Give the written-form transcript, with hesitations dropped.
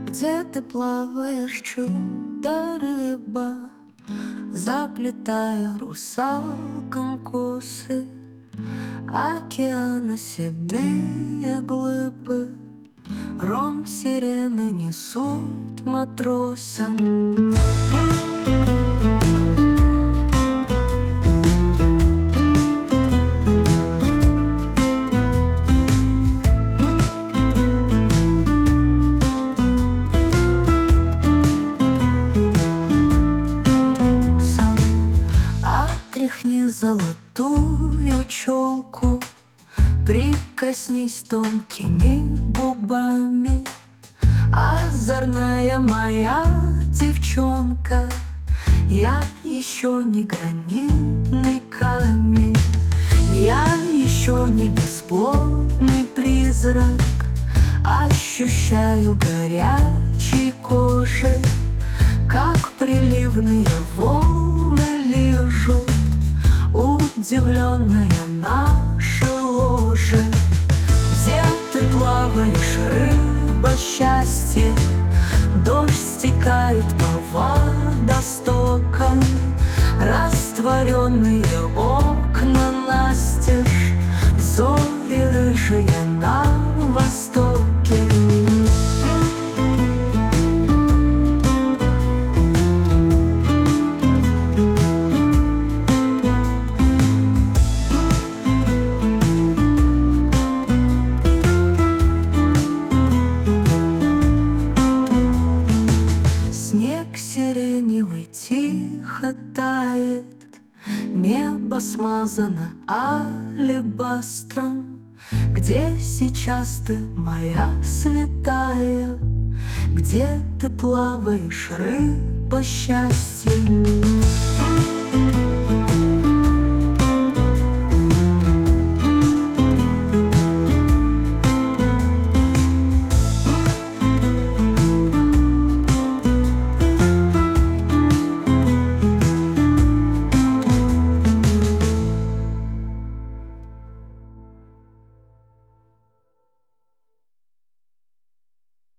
Где ты плаваешь, чудо-рыба, заплетая русалкам косы океана седые глыбы. Ром сирены несут матросам. Отряхни золотую челку, прикоснись тонкими губами. Озорная моя девчонка, я еще не гранитный камень, я еще не бесплотный призрак. Ощущаю горячей кожей, как приливные волны лежат, удивленная наша ложе. Где ты плаваешь, рыба счастья? Дождь стекает по водостокам, растворенные окна настежь, зори рыжие на востоке. Снег сиреневый тихо тает, небо смазано алебастром. Где сейчас ты, моя святая? Где ты плаваешь, рыба счастья?